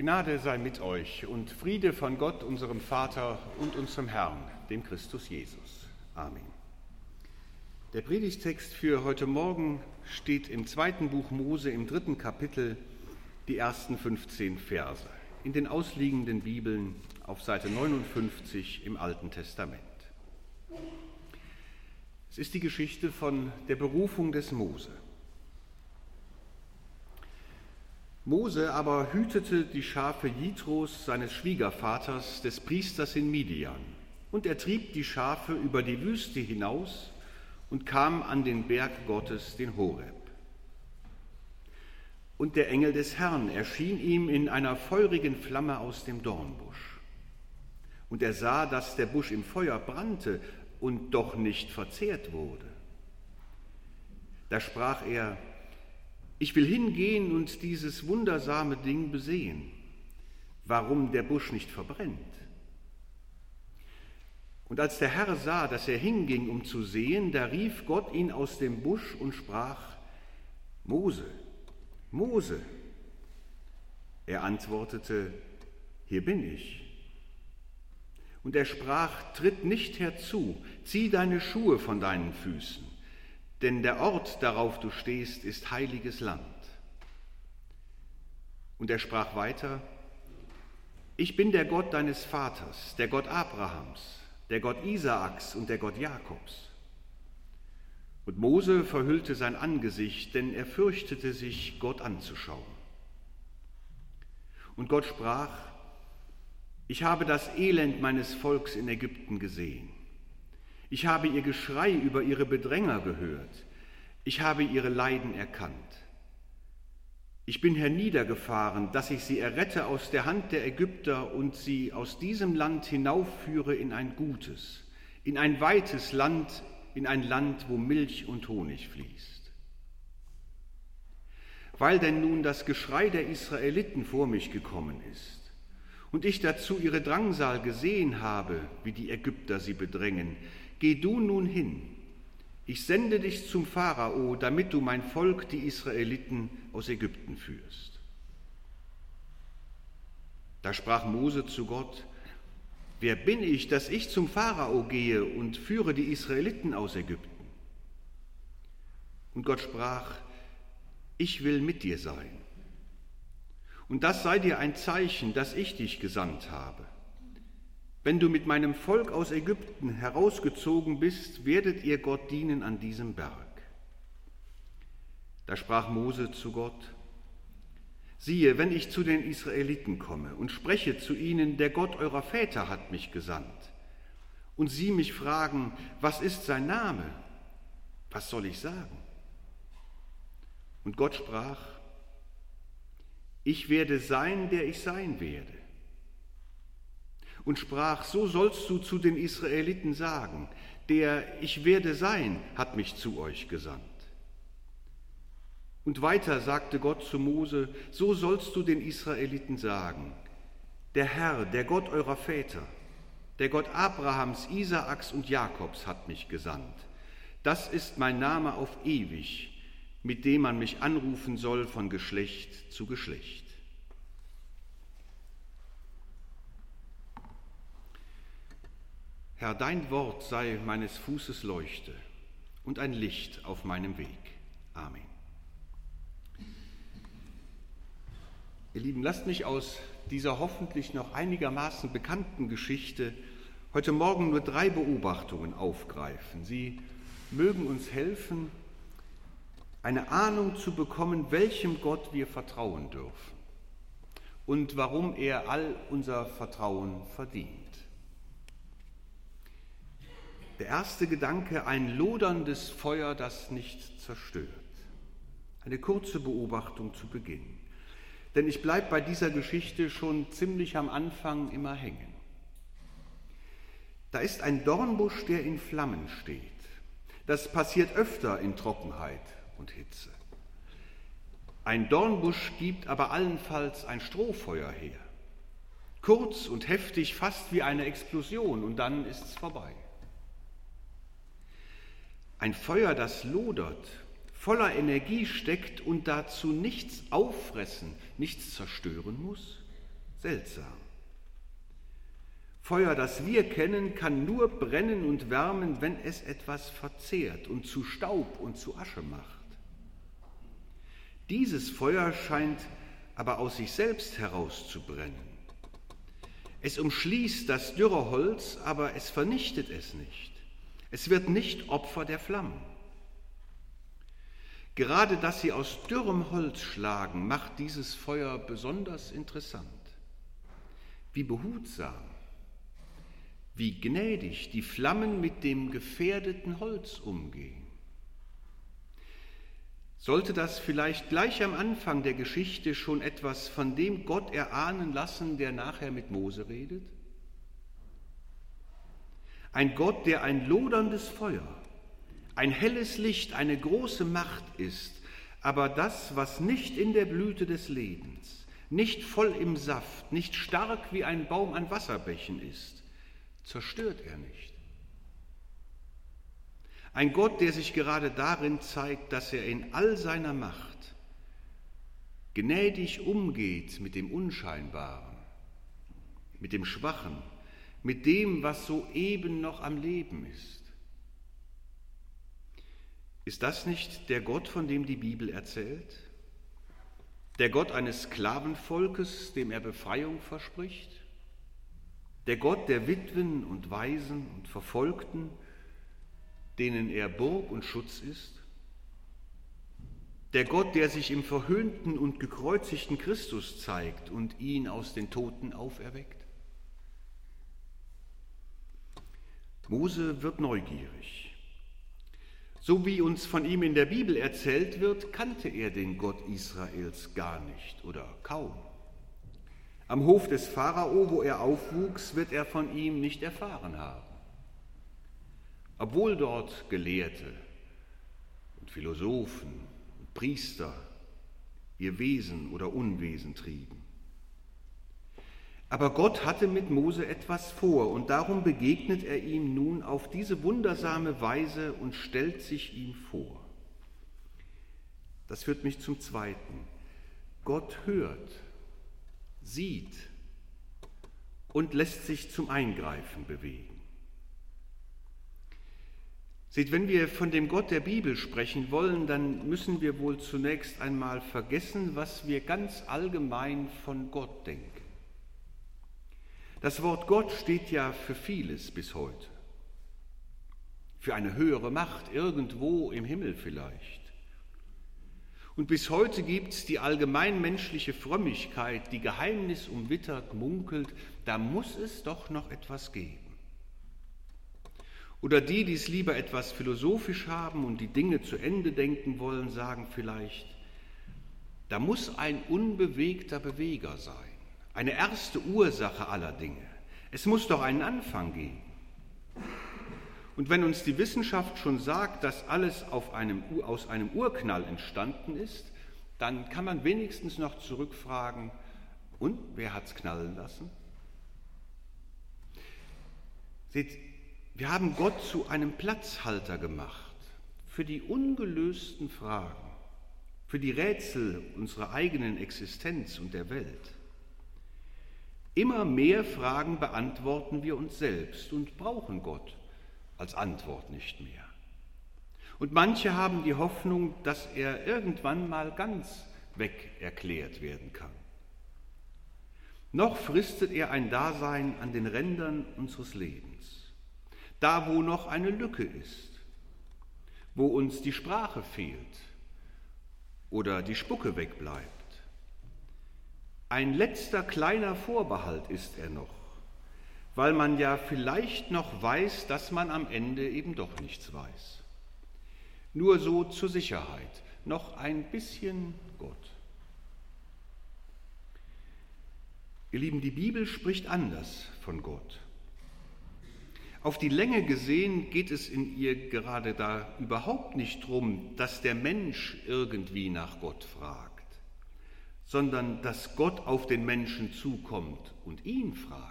Gnade sei mit euch und Friede von Gott, unserem Vater und unserem Herrn, dem Christus Jesus. Amen. Der Predigtext für heute Morgen steht im 2. Buch Mose im 3. Kapitel, die ersten 15 Verse, in den ausliegenden Bibeln auf Seite 59 im Alten Testament. Es ist die Geschichte von der Berufung des Mose. Mose aber hütete die Schafe Jitros, seines Schwiegervaters, des Priesters in Midian. Und er trieb die Schafe über die Wüste hinaus und kam an den Berg Gottes, den Horeb. Und der Engel des Herrn erschien ihm in einer feurigen Flamme aus dem Dornbusch. Und er sah, dass der Busch im Feuer brannte und doch nicht verzehrt wurde. Da sprach er: Ich will hingehen und dieses wundersame Ding besehen, warum der Busch nicht verbrennt. Und als der Herr sah, dass er hinging, um zu sehen, da rief Gott ihn aus dem Busch und sprach: Mose, Mose. Er antwortete: Hier bin ich. Und er sprach: Tritt nicht herzu, zieh deine Schuhe von deinen Füßen, denn der Ort, darauf du stehst, ist heiliges Land. Und er sprach weiter: Ich bin der Gott deines Vaters, der Gott Abrahams, der Gott Isaaks und der Gott Jakobs. Und Mose verhüllte sein Angesicht, denn er fürchtete sich, Gott anzuschauen. Und Gott sprach: Ich habe das Elend meines Volks in Ägypten gesehen. Ich habe ihr Geschrei über ihre Bedränger gehört. Ich habe ihre Leiden erkannt. Ich bin herniedergefahren, dass ich sie errette aus der Hand der Ägypter und sie aus diesem Land hinaufführe in ein gutes, in ein weites Land, in ein Land, wo Milch und Honig fließt. Weil denn nun das Geschrei der Israeliten vor mich gekommen ist und ich dazu ihre Drangsal gesehen habe, wie die Ägypter sie bedrängen, geh du nun hin, ich sende dich zum Pharao, damit du mein Volk, die Israeliten, aus Ägypten führst. Da sprach Mose zu Gott: Wer bin ich, dass ich zum Pharao gehe und führe die Israeliten aus Ägypten? Und Gott sprach: Ich will mit dir sein. Und das sei dir ein Zeichen, dass ich dich gesandt habe. Wenn du mit meinem Volk aus Ägypten herausgezogen bist, werdet ihr Gott dienen an diesem Berg. Da sprach Mose zu Gott: Siehe, wenn ich zu den Israeliten komme und spreche zu ihnen, der Gott eurer Väter hat mich gesandt, und sie mich fragen, was ist sein Name? Was soll ich sagen? Und Gott sprach: Ich werde sein, der ich sein werde. Und sprach: So sollst du zu den Israeliten sagen, der Ich werde sein, hat mich zu euch gesandt. Und weiter sagte Gott zu Mose: So sollst du den Israeliten sagen, der Herr, der Gott eurer Väter, der Gott Abrahams, Isaaks und Jakobs hat mich gesandt. Das ist mein Name auf ewig, mit dem man mich anrufen soll von Geschlecht zu Geschlecht. Herr, dein Wort sei meines Fußes Leuchte und ein Licht auf meinem Weg. Amen. Ihr Lieben, lasst mich aus dieser hoffentlich noch einigermaßen bekannten Geschichte heute Morgen nur 3 Beobachtungen aufgreifen. Sie mögen uns helfen, eine Ahnung zu bekommen, welchem Gott wir vertrauen dürfen und warum er all unser Vertrauen verdient. Der erste Gedanke: ein loderndes Feuer, das nicht zerstört. Eine kurze Beobachtung zu Beginn. Denn ich bleibe bei dieser Geschichte schon ziemlich am Anfang immer hängen. Da ist ein Dornbusch, der in Flammen steht. Das passiert öfter in Trockenheit und Hitze. Ein Dornbusch gibt aber allenfalls ein Strohfeuer her. Kurz und heftig, fast wie eine Explosion, und dann ist es vorbei. Ein Feuer, das lodert, voller Energie steckt und dazu nichts auffressen, nichts zerstören muss, Seltsam. Feuer, das wir kennen, kann nur brennen und wärmen, wenn es etwas verzehrt und zu Staub und zu Asche macht. Dieses Feuer scheint aber aus sich selbst herauszubrennen. Es umschließt das dürre Holz, aber es vernichtet es nicht. Es wird nicht Opfer der Flammen. Gerade dass sie aus dürrem Holz schlagen, macht dieses Feuer besonders interessant. Wie behutsam, wie gnädig die Flammen mit dem gefährdeten Holz umgehen. Sollte das vielleicht gleich am Anfang der Geschichte schon etwas von dem Gott erahnen lassen, der nachher mit Mose redet? Ein Gott, der ein loderndes Feuer, ein helles Licht, eine große Macht ist, aber das, was nicht in der Blüte des Lebens, nicht voll im Saft, nicht stark wie ein Baum an Wasserbächen ist, zerstört er nicht. Ein Gott, der sich gerade darin zeigt, dass er in all seiner Macht gnädig umgeht mit dem Unscheinbaren, mit dem Schwachen, mit dem, was soeben noch am Leben ist. Ist das nicht der Gott, von dem die Bibel erzählt? Der Gott eines Sklavenvolkes, dem er Befreiung verspricht? Der Gott der Witwen und Waisen und Verfolgten, denen er Burg und Schutz ist? Der Gott, der sich im verhöhnten und gekreuzigten Christus zeigt und ihn aus den Toten auferweckt? Mose wird neugierig. So wie uns von ihm in der Bibel erzählt wird, kannte er den Gott Israels gar nicht oder kaum. Am Hof des Pharao, wo er aufwuchs, wird er von ihm nicht erfahren haben. Obwohl dort Gelehrte und Philosophen und Priester ihr Wesen oder Unwesen trieben. Aber Gott hatte mit Mose etwas vor und darum begegnet er ihm nun auf diese wundersame Weise und stellt sich ihm vor. Das führt mich zum Zweiten. Gott hört, sieht und lässt sich zum Eingreifen bewegen. Seht, wenn wir von dem Gott der Bibel sprechen wollen, dann müssen wir wohl zunächst einmal vergessen, was wir ganz allgemein von Gott denken. Das Wort Gott steht ja für vieles bis heute. Für eine höhere Macht irgendwo im Himmel vielleicht. Und bis heute gibt es die allgemeinmenschliche Frömmigkeit, die geheimnisumwittert munkelt, da muss es doch noch etwas geben. Oder die es lieber etwas philosophisch haben und die Dinge zu Ende denken wollen, sagen vielleicht, da muss ein unbewegter Beweger sein, eine erste Ursache aller Dinge. Es muss doch einen Anfang geben. Und wenn uns die Wissenschaft schon sagt, dass alles aus einem Urknall entstanden ist, dann kann man wenigstens noch zurückfragen, und wer hat's knallen lassen? Seht, wir haben Gott zu einem Platzhalter gemacht für die ungelösten Fragen, für die Rätsel unserer eigenen Existenz und der Welt. Immer mehr Fragen beantworten wir uns selbst und brauchen Gott als Antwort nicht mehr. Und manche haben die Hoffnung, dass er irgendwann mal ganz weg erklärt werden kann. Noch fristet er ein Dasein an den Rändern unseres Lebens, da wo noch eine Lücke ist, wo uns die Sprache fehlt oder die Spucke wegbleibt. Ein letzter kleiner Vorbehalt ist er noch, weil man ja vielleicht noch weiß, dass man am Ende eben doch nichts weiß. Nur so zur Sicherheit, noch ein bisschen Gott. Ihr Lieben, die Bibel spricht anders von Gott. Auf die Länge gesehen geht es in ihr gerade da überhaupt nicht darum, dass der Mensch irgendwie nach Gott fragt, sondern dass Gott auf den Menschen zukommt und ihn fragt.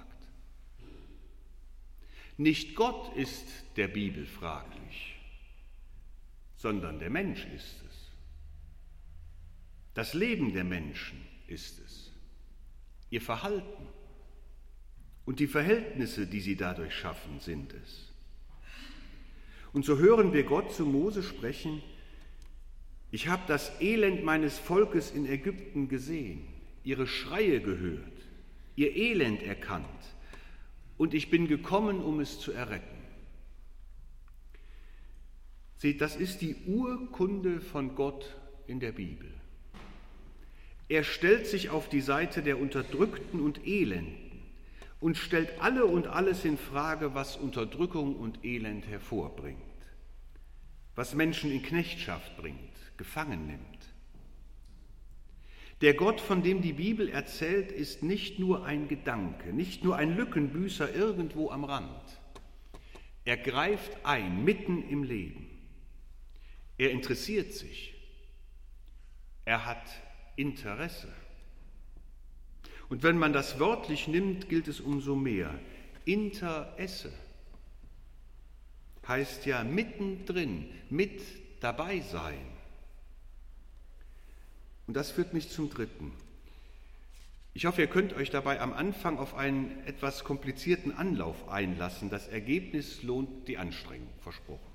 Nicht Gott ist der Bibel fraglich, sondern der Mensch ist es. Das Leben der Menschen ist es. ihr Verhalten und die Verhältnisse, die sie dadurch schaffen, sind es. Und so hören wir Gott zu Mose sprechen: Ich habe das Elend meines Volkes in Ägypten gesehen, ihre Schreie gehört, ihr Elend erkannt, und ich bin gekommen, um es zu erretten. Seht, das ist die Urkunde von Gott in der Bibel. Er stellt sich auf die Seite der Unterdrückten und Elenden und stellt alle und alles in Frage, was Unterdrückung und Elend hervorbringt, was Menschen in Knechtschaft bringt, gefangen nimmt. Der Gott, von dem die Bibel erzählt, ist nicht nur ein Gedanke, nicht nur ein Lückenbüßer irgendwo am Rand. Er greift ein, mitten im Leben. Er interessiert sich. Er hat Interesse. Und wenn man das wörtlich nimmt, gilt es umso mehr. Interesse heißt ja mittendrin, mit dabei sein. Und das führt mich zum Dritten. Ich hoffe, ihr könnt euch dabei am Anfang auf einen etwas komplizierten Anlauf einlassen. Das Ergebnis lohnt die Anstrengung, versprochen.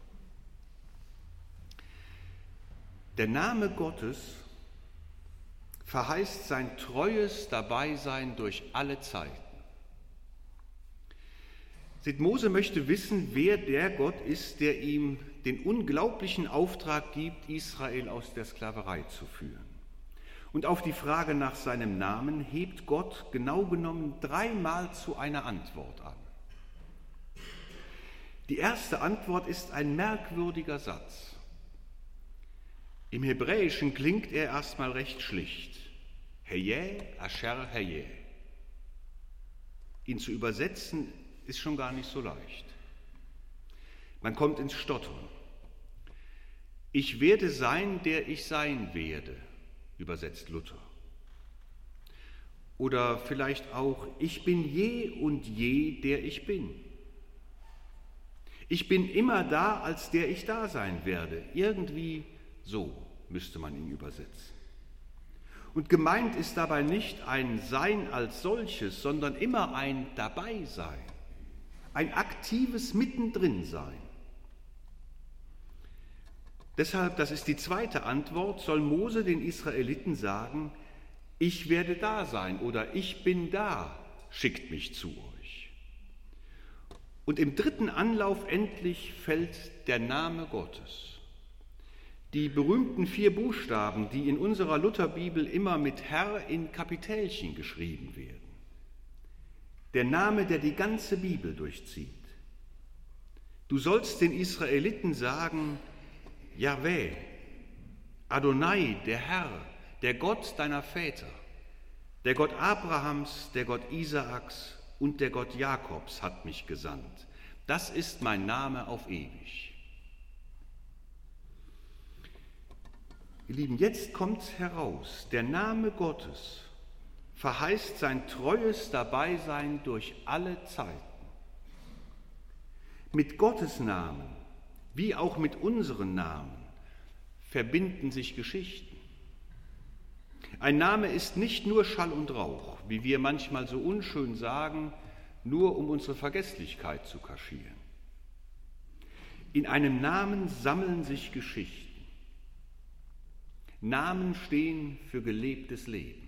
Der Name Gottes verheißt sein treues Dabeisein durch alle Zeiten. Seht, Mose möchte wissen, wer der Gott ist, der ihm den unglaublichen Auftrag gibt, Israel aus der Sklaverei zu führen. Und auf die Frage nach seinem Namen hebt Gott genau genommen 3-mal zu einer Antwort an. Die erste Antwort ist ein merkwürdiger Satz. Im Hebräischen klingt er erstmal recht schlicht. Heye asher heye. Ihn zu übersetzen ist schon gar nicht so leicht. Man kommt ins Stottern. Ich werde sein, der ich sein werde, übersetzt Luther. Oder vielleicht auch, ich bin je und je, der ich bin. Ich bin immer da, als der ich da sein werde. Irgendwie so müsste man ihn übersetzen. Und gemeint ist dabei nicht ein Sein als solches, sondern immer ein Dabeisein, ein aktives Mittendrin-Sein. Deshalb, das ist die zweite Antwort, soll Mose den Israeliten sagen: Ich werde da sein oder ich bin da, schickt mich zu euch. Und im dritten Anlauf endlich fällt der Name Gottes. Die berühmten 4 Buchstaben, die in unserer Lutherbibel immer mit Herr in Kapitälchen geschrieben werden. Der Name, der die ganze Bibel durchzieht. Du sollst den Israeliten sagen: Jahweh, Adonai, der Herr, der Gott deiner Väter, der Gott Abrahams, der Gott Isaaks und der Gott Jakobs hat mich gesandt. Das ist mein Name auf ewig. Ihr Lieben, jetzt kommt heraus, der Name Gottes verheißt sein treues Dabeisein durch alle Zeiten. Mit Gottes Namen, wie auch mit unseren Namen, verbinden sich Geschichten. Ein Name ist nicht nur Schall und Rauch, wie wir manchmal so unschön sagen, nur um unsere Vergesslichkeit zu kaschieren. In einem Namen sammeln sich Geschichten. Namen stehen für gelebtes Leben.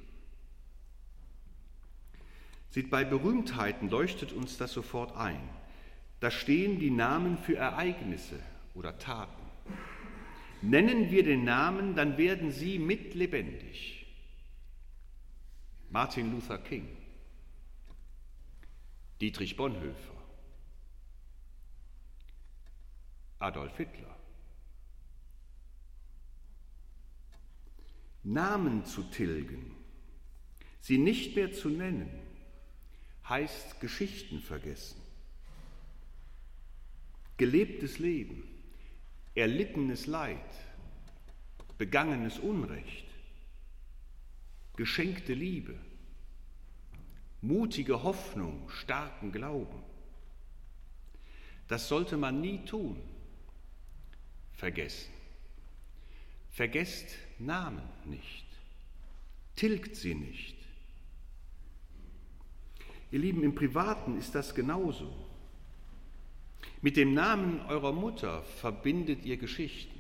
Seht, bei Berühmtheiten leuchtet uns das sofort ein. Da stehen die Namen für Ereignisse oder Taten. Nennen wir den Namen, dann werden sie mitlebendig. Martin Luther King, Dietrich Bonhoeffer, Adolf Hitler. Namen zu tilgen, sie nicht mehr zu nennen, heißt Geschichten vergessen. Gelebtes Leben, erlittenes Leid, begangenes Unrecht, geschenkte Liebe, mutige Hoffnung, starken Glauben. Das sollte man nie tun. Vergessen. Vergesst Namen nicht. Tilgt sie nicht. Ihr Lieben, im Privaten ist das genauso. Mit dem Namen eurer Mutter verbindet ihr Geschichten.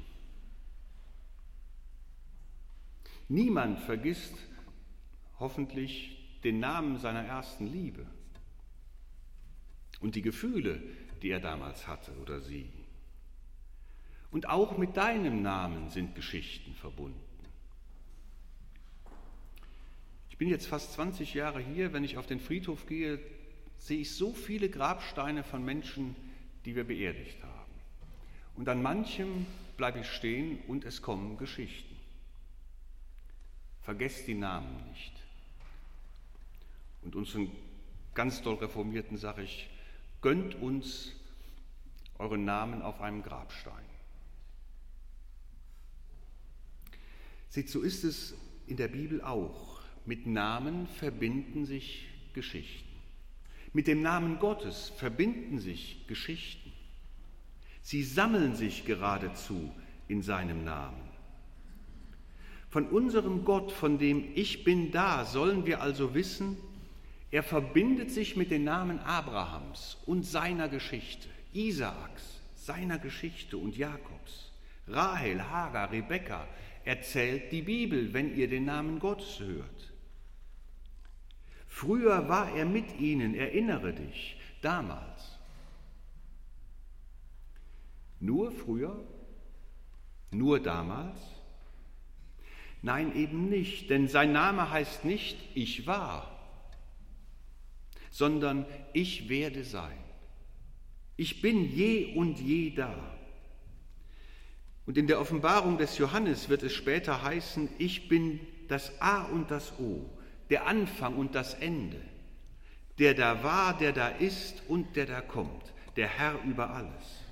Niemand vergisst hoffentlich den Namen seiner ersten Liebe und die Gefühle, die er damals hatte oder sie. Und auch mit deinem Namen sind Geschichten verbunden. Ich bin jetzt fast 20 Jahre hier. Wenn ich auf den Friedhof gehe, sehe ich so viele Grabsteine von Menschen, die wir beerdigt haben. Und an manchem bleibe ich stehen und es kommen Geschichten. Vergesst die Namen nicht. Und unseren ganz doll Reformierten sage ich, gönnt uns euren Namen auf einem Grabstein. Seht, so ist es in der Bibel auch. Mit Namen verbinden sich Geschichten. Mit dem Namen Gottes verbinden sich Geschichten. Sie sammeln sich geradezu in seinem Namen. Von unserem Gott, von dem Ich bin da, sollen wir also wissen, er verbindet sich mit den Namen Abrahams und seiner Geschichte, Isaaks, seiner Geschichte und Jakobs, Rahel, Hagar, Rebekka. Erzählt die Bibel, wenn ihr den Namen Gottes hört. Früher war er mit ihnen, erinnere dich, damals. Nur früher? Nur damals? Nein, eben nicht, denn sein Name heißt nicht Ich war, sondern Ich werde sein. Ich bin je und je da. Und in der Offenbarung des Johannes wird es später heißen, ich bin das A und das O, der Anfang und das Ende, der da war, der da ist und der da kommt, der Herr über alles.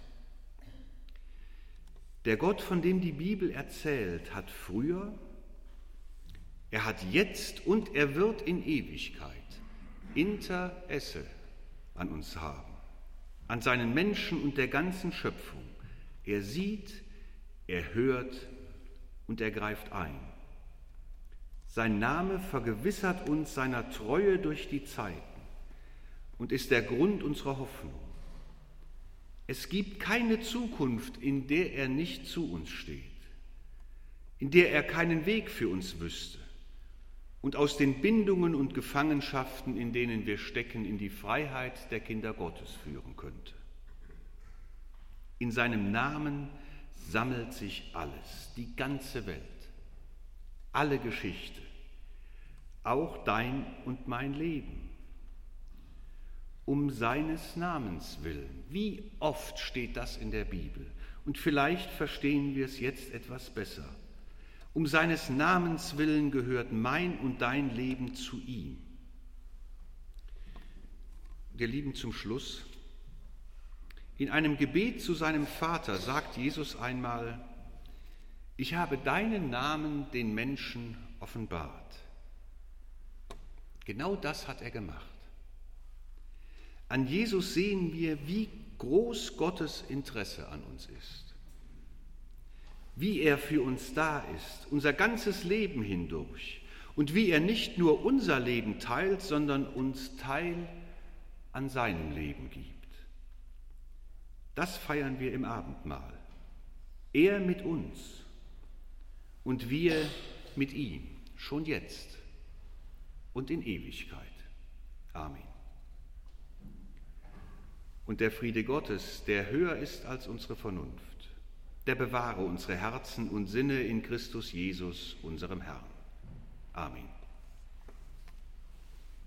Der Gott, von dem die Bibel erzählt, hat früher, er hat jetzt und er wird in Ewigkeit Interesse an uns haben, an seinen Menschen und der ganzen Schöpfung. Er sieht, er hört und er greift ein. Sein Name vergewissert uns seiner Treue durch die Zeiten und ist der Grund unserer Hoffnung. Es gibt keine Zukunft, in der er nicht zu uns steht, in der er keinen Weg für uns wüsste und aus den Bindungen und Gefangenschaften, in denen wir stecken, in die Freiheit der Kinder Gottes führen könnte. In seinem Namen sammelt sich alles, die ganze Welt, alle Geschichte, auch dein und mein Leben. Um seines Namens willen. Wie oft steht das in der Bibel? Und vielleicht verstehen wir es jetzt etwas besser. Um seines Namens willen gehört mein und dein Leben zu ihm. Wir lieben zum Schluss. In einem Gebet zu seinem Vater sagt Jesus einmal, ich habe deinen Namen den Menschen offenbart. Genau das hat er gemacht. An Jesus sehen wir, wie groß Gottes Interesse an uns ist, wie er für uns da ist, unser ganzes Leben hindurch und wie er nicht nur unser Leben teilt, sondern uns Teil an seinem Leben gibt. Das feiern wir im Abendmahl. Er mit uns und wir mit ihm, schon jetzt und in Ewigkeit. Amen. Und der Friede Gottes, der höher ist als unsere Vernunft, der bewahre unsere Herzen und Sinne in Christus Jesus, unserem Herrn. Amen.